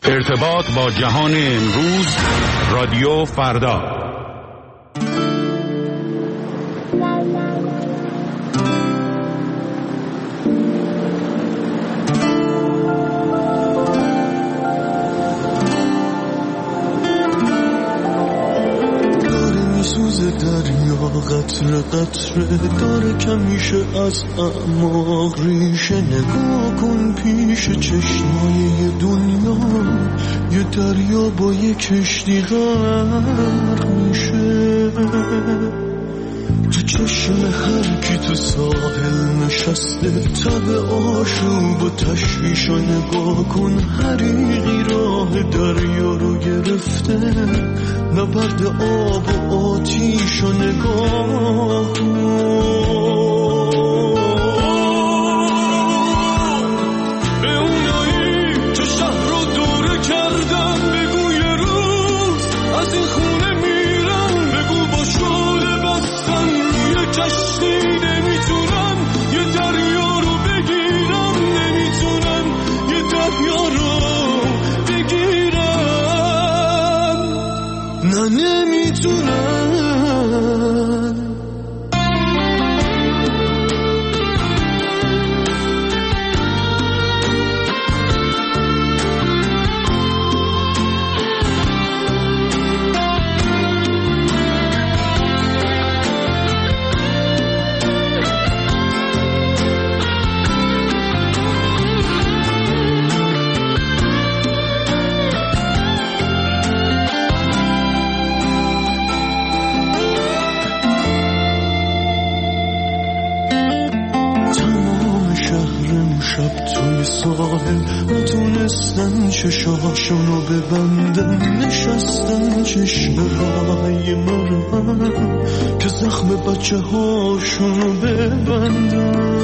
ارتباط با جهان امروز، رادیو فردا. قطره قطره داره کمیشه از اعماق ریشه. نگاه کن پیش چشمای دنیا، یه دریا با یه کشتی غرق میشه. تو چشم هر کی تو ساحل نشسته، تب آشوب و تشویش رو نگاه کن. حریقی راه دریا رو گرفته، نبرد آب و آتیش رو نگاه کن. به اونایی تو شهر رو دوره کردن، بگو یه روز از این خونه میرن. بگو با شعله بستن روی کشتی، نمیتونن یه دریا رو بگیرن. نمیتونن یه دریا رو بگیرن. نه نمیتونن. نتونستن چشاشونو ببندن، نشستن چشم رای مرم که زخم بچه هاشونو ببندن.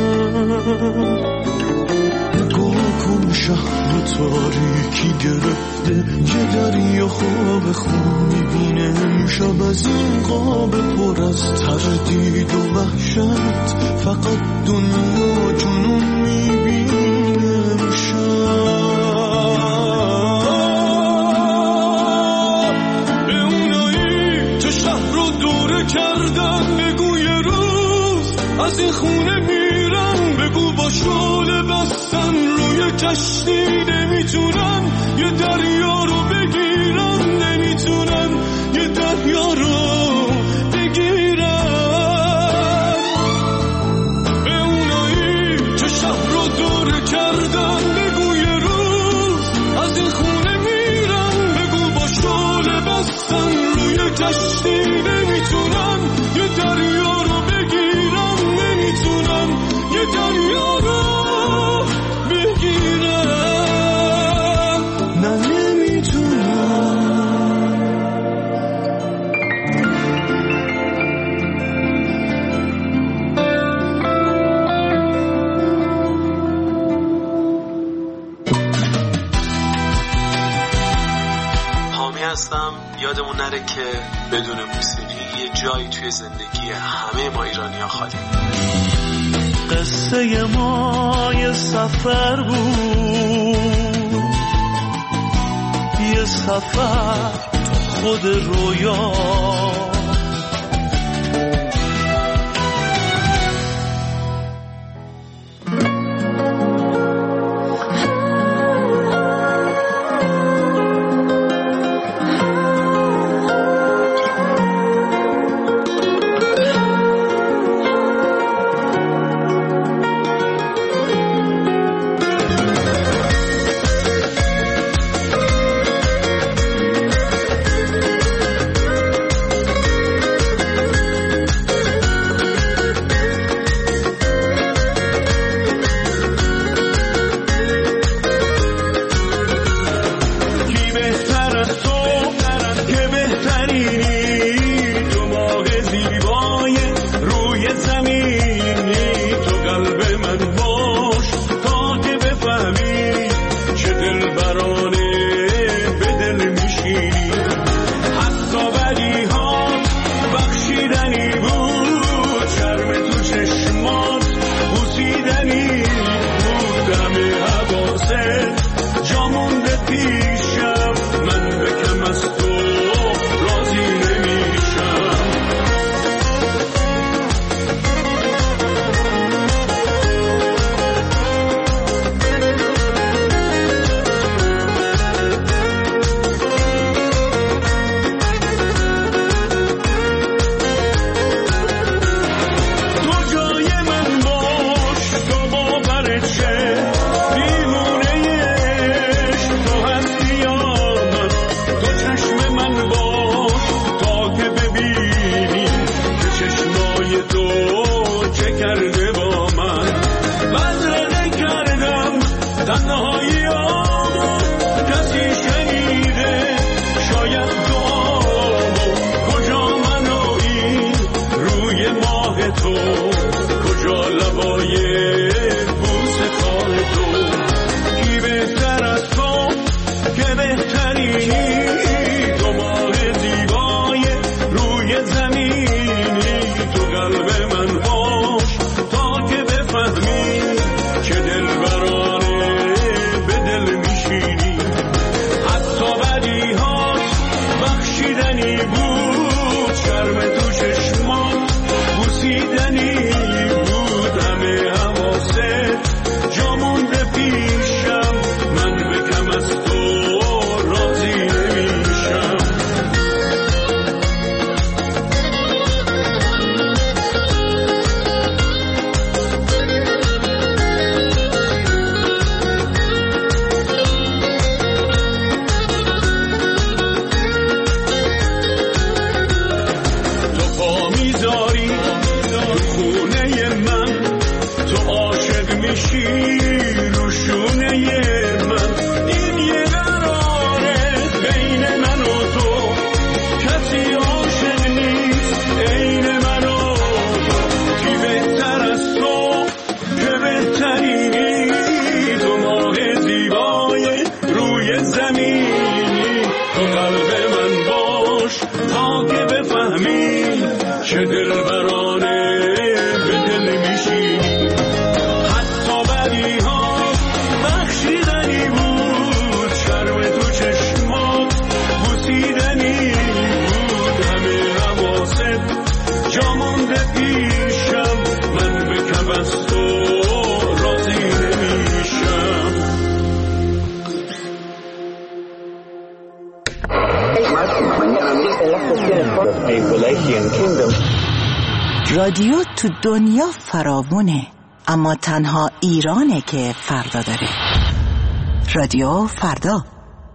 نگاه کن شهر تاریکی گرفته، یه دریا خواب خون میبینه امشب. از این قاب پر از تردید و وحشت، فقط دنیا جنون میبینه. به اونایی تو شهر رو دوره کردن، بگو یه روز از این خونه میرن. بگو با شعله بستن روی کشتی، نمیتونن یه دریا رو بگیرن. نمیتونن یه دریا رو بگیرن. به اونایی تو شهر رو دوره کردن، بگو یه روز از این خونه میرن. بگو با شعله بستن روی کشتی، نمیتونن یه دریا رو بگیرن. نمیتونن یه دریا رو بگیرن. نه نمیتونن. هستم. یادمون نره که بدون موسیقی یه جایی توی زندگی همه ما ایرانی‌ها خالی. قصه ما یه سفر بود، یه سفر خود رویا. پیش رادیو تو دنیا فراوونه، اما تنها ایرانه که فردا داره. رادیو فردا.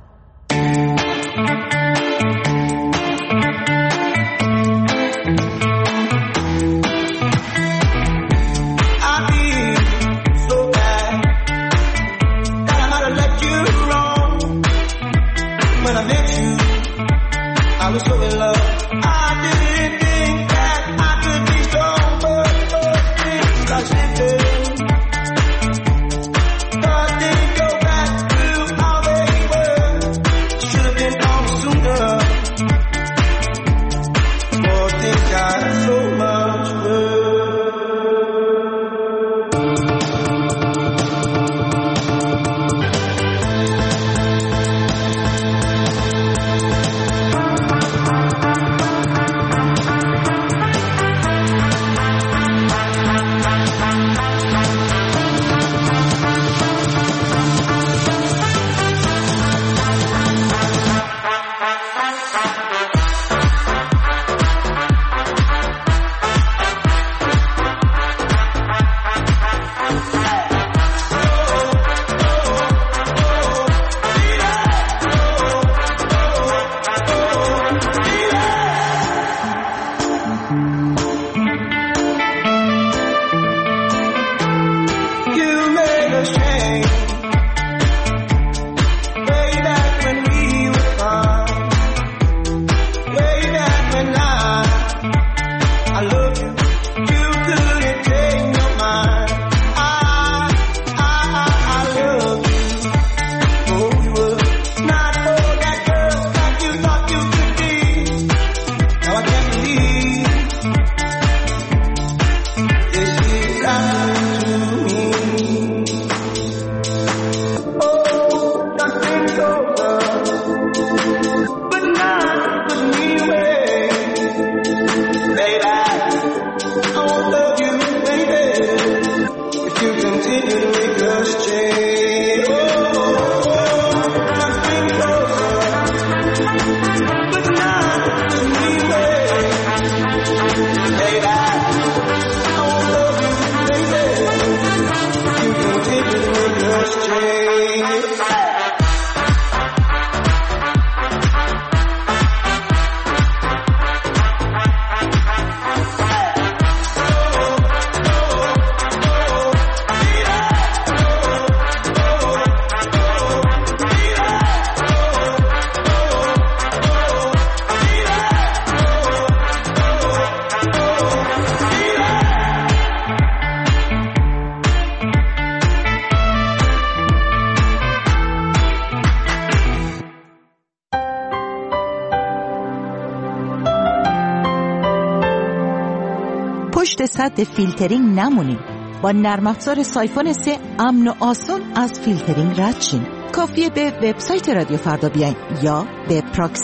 پشت سد فیلترینگ نمونید. با نرم افزار سایفون 3 امن و آسان از فیلترینگ رد شین. کافیه به وبسایت رادیو فردا بیاین یا به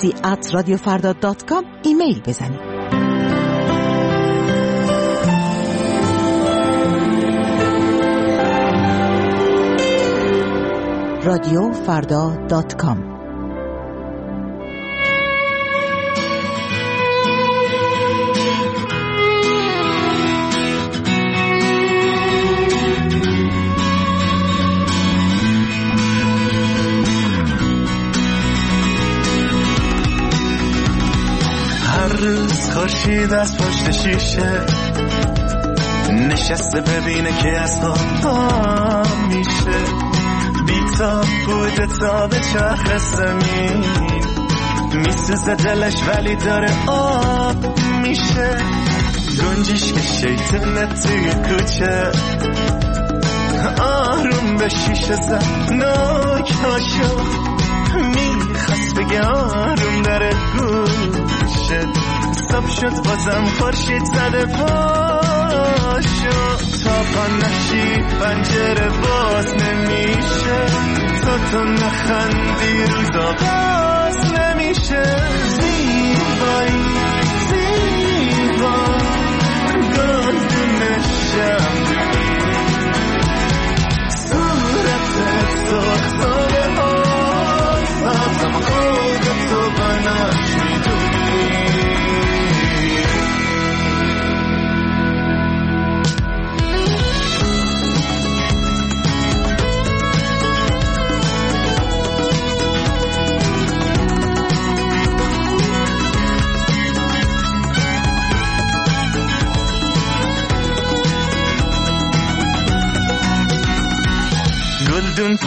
proxy@radiofarda.com ایمیل بزنید. radiofarda.com. خورشید از پشت شیشه نشسته ببینه که از پا میشه، بی‌تاب بوده تا به چرخ زمین، میسوزه دلش ولی داره آب میشه. گنجیش که شیطنه توی کوچه آروم به شیشه زد ناکاشو، میخواست بگه آروم داره گوشه، صبح شد بازم خورشید زده پاشو، تا پا نشی پنجره باز نمیشه، تو نخندی روزا باز نمیشه. زیبایی زیبا گلدون شمدونی، صورت تو ساله ها سازم خودتو بناش میدونی.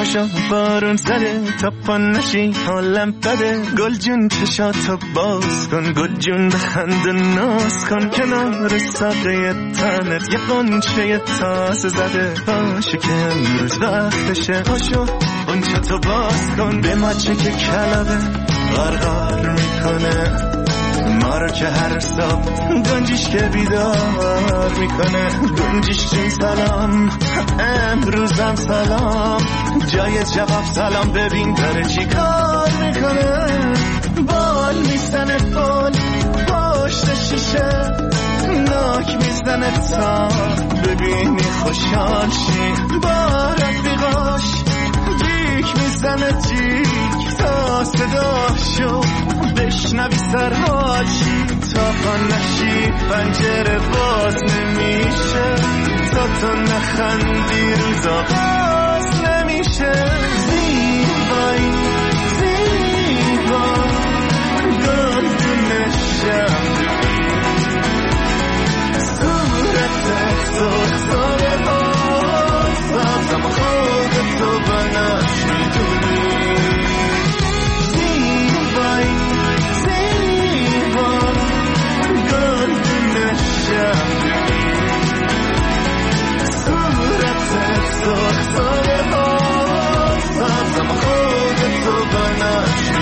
پاشو بارون زده تا پا نشی حالم بده گل جون چشاتو باز کن گل جون بخند ناز کن کنار ساقه تنت یه قنچه تازه زده پاشو که امروز وقتشه پاشو قنچتو باز کن به مچه که کلبه غرغر میکنه ما رو که هر صبح گنجیش که بیدار میکنه گنجیش جون سلام امروزم سلام جای جواب سلام ببین داره چی کار میکنه بال میزنه بال پشت شیشه ناک میزنه تا ببینی خوشحال شی با رفیقاش جیک میزنه جیک تا صداشو بشنوی سرهاشی تا پا نشی پنجره باز نمیشه تا تو نخندی روزا باز نمیشه زیبایی زیبا گلدون شمدونی صورتت سرخ سازم خودتو بناش میدونی زیبایی زیبا گلدون شمدونی صورتت سرخ سازم خودتو بناش